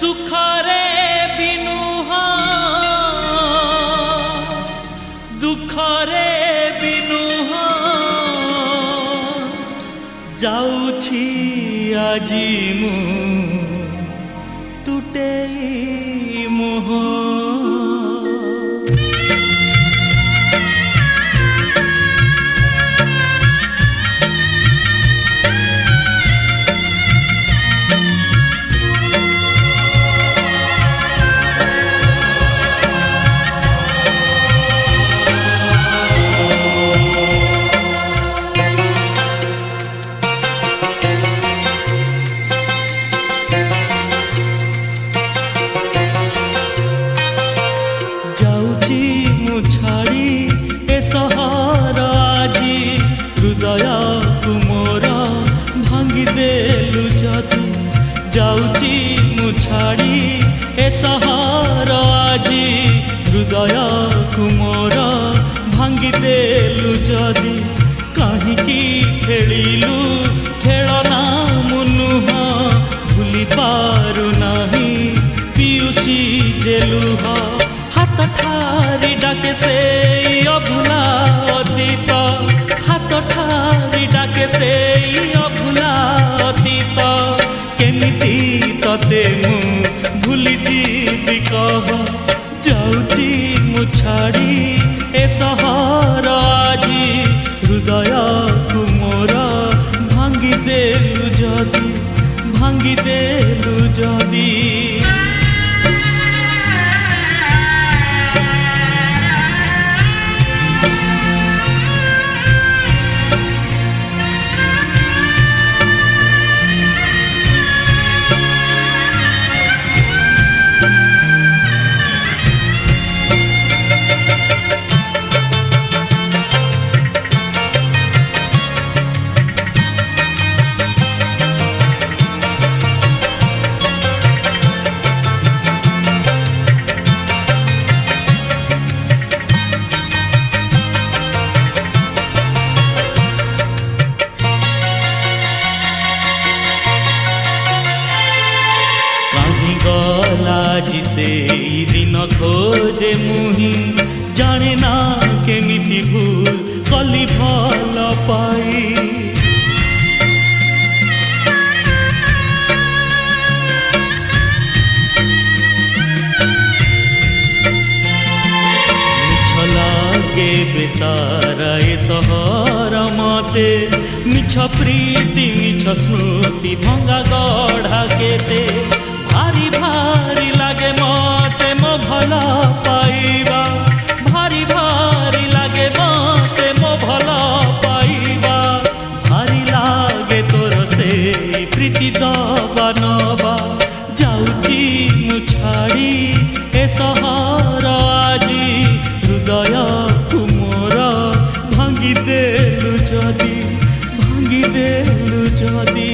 सुखरे बिनुह दुखरे बिनुह जाऊछि आजी मु तुटेई मोह छाड़ी ए सहर आजी हृदय मोर भांगी देलु जदि जाऊची मु छाड़ी ए सहर आजी हृदय मोर भांगी देलु जदि कहीं खेलिलु खेलना मुनुह भूली पारु नाही पियुची जेलुह हाथ ठारी डाके से अभुला अतीत हाथ ठारी डाके से अभुला अतीत केमिति तते मु भूली जीवी कह जाऊची मु छाड़ी ए सहर आजी हृदय को मोर भांगी देलु जदि गलाजी से दिन खोजे मुही जाने ना केमिति भूल कली भल पाई मिछ लागे बेसारा ए सहर मते मिछ प्रीति मिछ स्मृति भंगा गढ़ा केते भारी भारी लागे मते मो भला पाइबा भारी भारी लागे मते मो भला पाइबा भारी लागे तोर से प्रीति दबा नबा जाऊची मु छाड़ी ए सहर आजी हृदय को मोर भांगी देलु जदि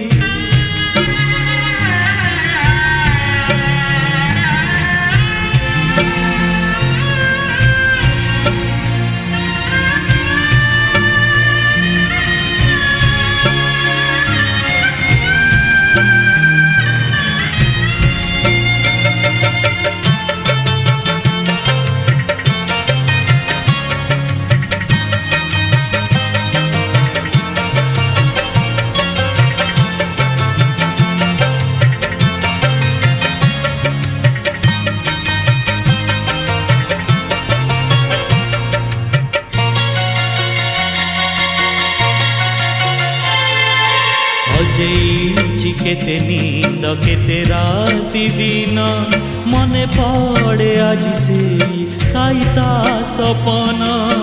हजेइछि केते नींद केते राति दिन मने पड़े आजी से साइता सपन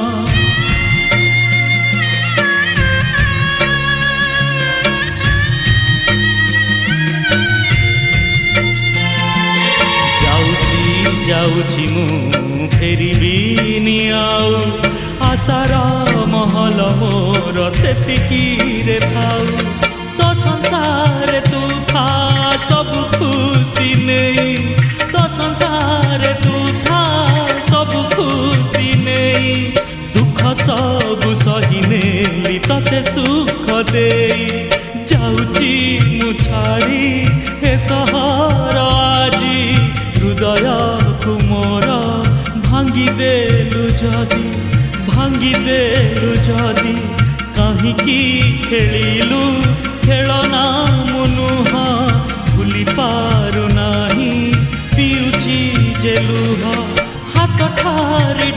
जाऊची मु फेरिबिनी आउ आशार महल मोर सेतिकी रे थाउ तो संसार तू था सब खुशी नहीं तो संसार तू था सब खुशी नहीं दुख सब सही तते सुख दे जाऊची मु छाड़ी हे सहर हृदय को मोर भांगिदेलु जदि काहींकी खेलिलु खेलना मुनुह भूली पारु नाही पिउची जे लुह हाथ ठारी